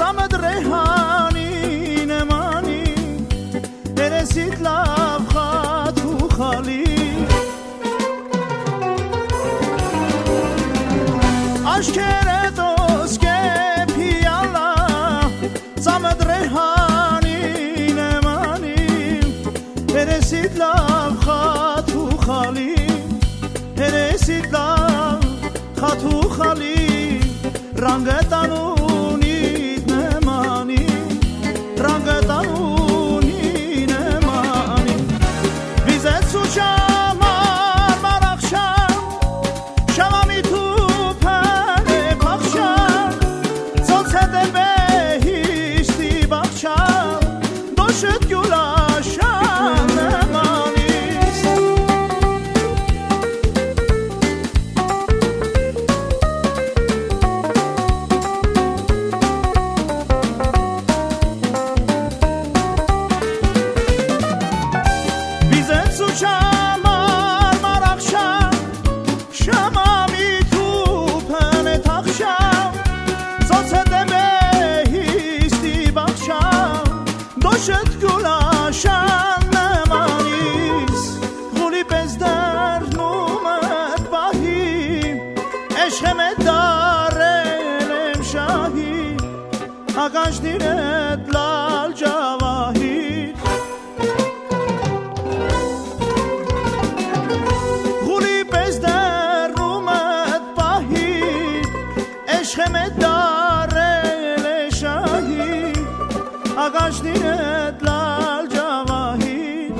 زمد ریحانی نمانی برسید لبخند تو خالی اشکر دوست که پیالا زمد ریحانی نمانی برسید لبخند تو خالی برسید لبخند تو خالی رنگ دانونی نمانی رنگ دانونی نمانی ویزت سوچم مرخشم شمامی تو پر پخشم زلزده بهیشتی بخشم دوشت گلاشم نمانیست بیزت سوچم مرخشم شمامی تو پن تخشم زلزده بهیستی بخشم دوشت گلاشم نمانیست غولی بزدر نومد باهی عشقم دارم شاهی اگاش دیرت لال جواهی غولی بزدر نومد باهی عشقم دارم شاهی اگاش دیرت لال جواهی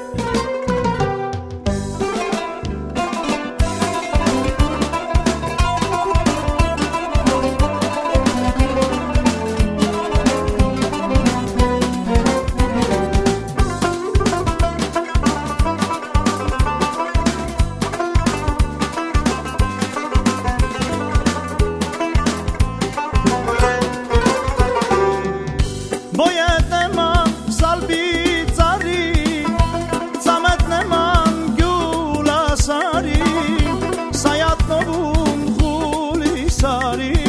باید نمان سالبی زاری زمت نمان گولا ساری سایت نبون خولی ساری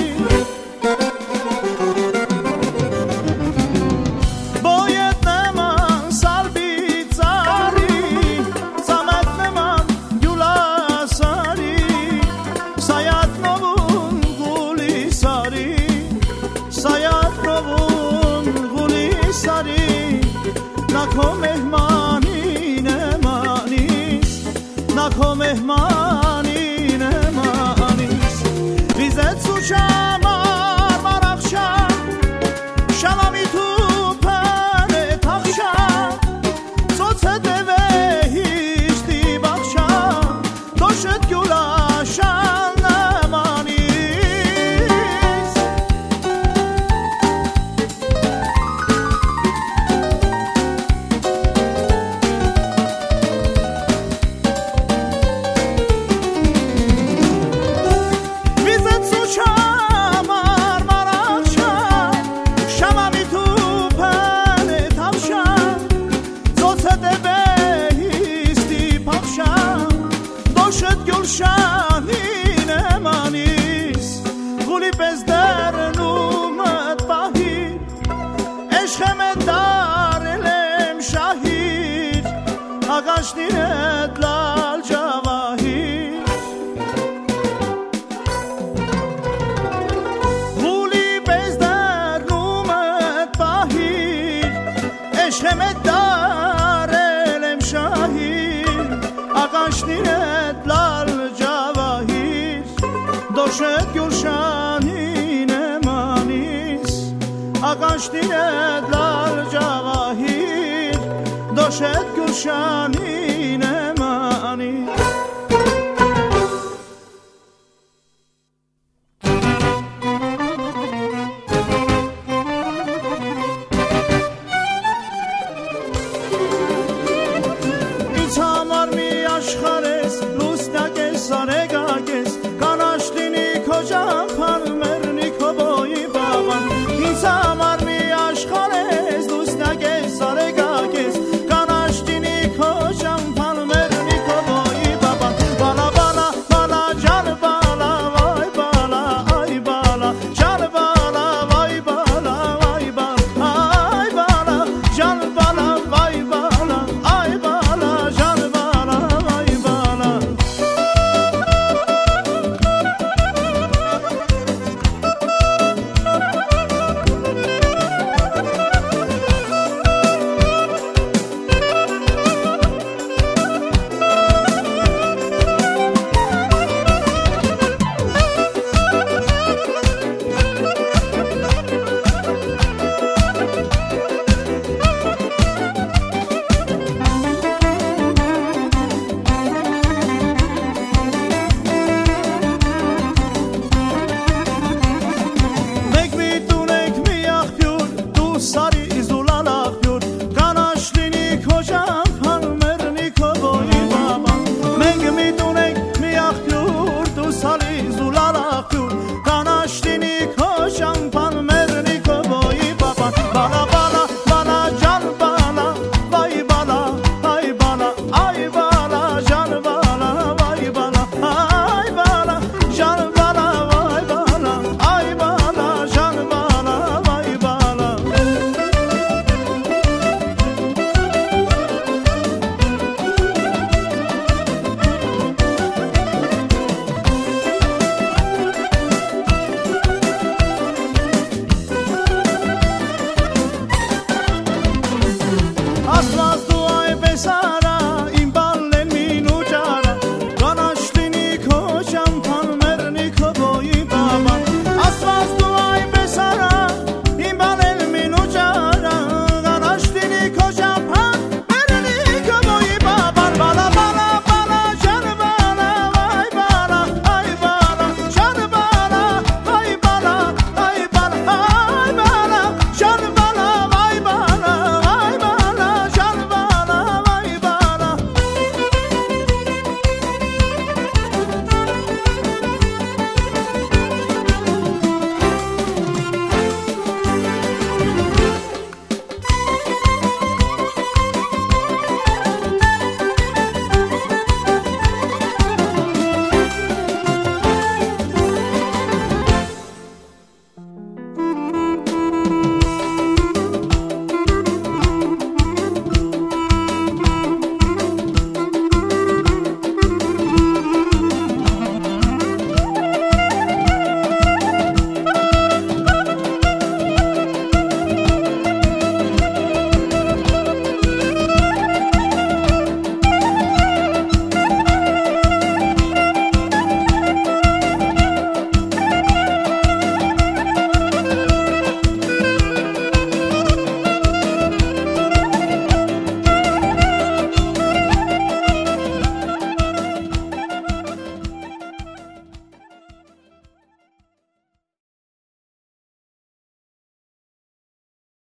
باید نمان سالبی زاری زمت نمان گولا ساری سایت نبون خولی ساری سایت نبون خولی ساری نکو مهمانی نمانیست نکو مهمانی نمانیست ویزت سوچم مرخشم شمامی تو پر تخشم زلزده بهیشتی بخشم دوشت گلاشم نمانیست ویزت سوچم مرخشم شمامی تو پن تخشم زلزده بهیستی پخشم دوشت گلشنی نمانیست غولی بزدر نومد باهی عشقم دارلم شاهی اگاش دیرت لال جواهی غولی بزدر نومد باهی عشقم دارلم شاهی اگاش دیرت لال جواهی دوشت گلشنی نمانیست اگاش دیرت لال جواهی دوشت گلشنی نمانیست İtamar mi aşkarız Lusnake saregagız Kanaştini kocam parmerni koboyi baban İnsan